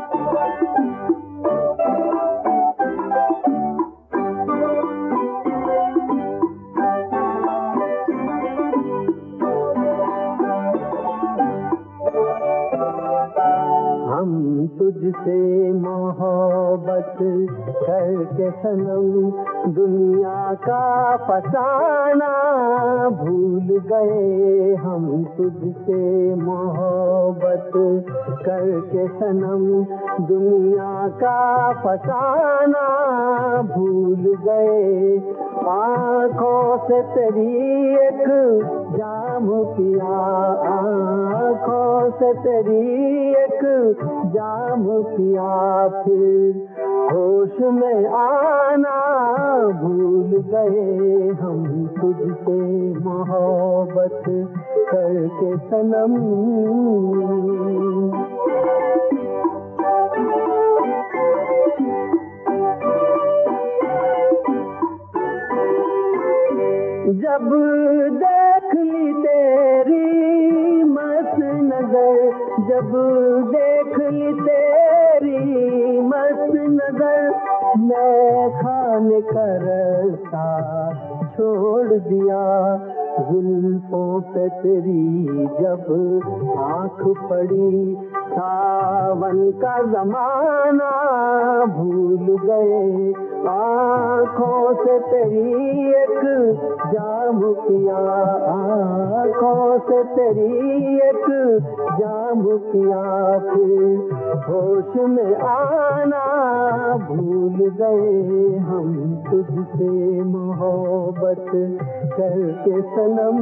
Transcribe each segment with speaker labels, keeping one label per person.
Speaker 1: हम तुझसे मोहब्बत करके सनम दुनिया का फसाना भूल गए। हम तुझसे मोहब्बत करके सनम दुनिया का फसाना भूल गए। आँखों से तेरी एक जाम पिया, आँखों से तेरी एक जाम पिया, फिर होश में आना भूल गए। हम तुझसे मोहब्बत करके सनम। जब देख ली तेरी मस्त नजर, जब देख ली तेरी मस्त नजर, मैं खाने का रास्ता छोड़ दिया। जुल्फों पे तेरी जब आँख पड़ी, सावन का जमाना भूल गए। आँखों से तेरी एक जाम पिया, आँखों से तेरी एक जाम पिया, फिर होश में आना भूल गए। हम तुझसे मोहब्बत करके सनम।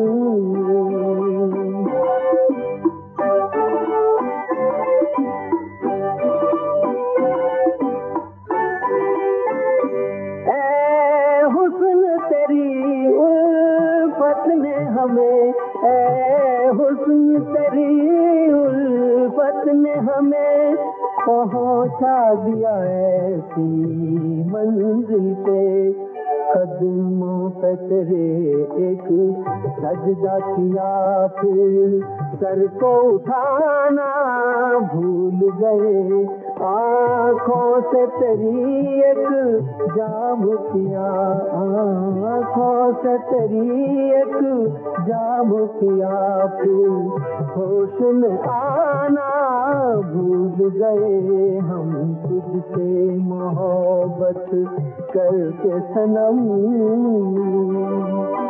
Speaker 1: ने हमें ए हुस्न तेरी उल्फत ने हमें पहुंचा दिया ऐसी मंजिल पे। कदमों पे तेरे एक सजदा किया, फिर सर को उठाना भूल गए। आँखों से तेरी एक जाम किया, आँखों से तेरी एक जाम किया, फिर होश में आना भूल गए। हम तुझसे मोहब्बत करके सनम।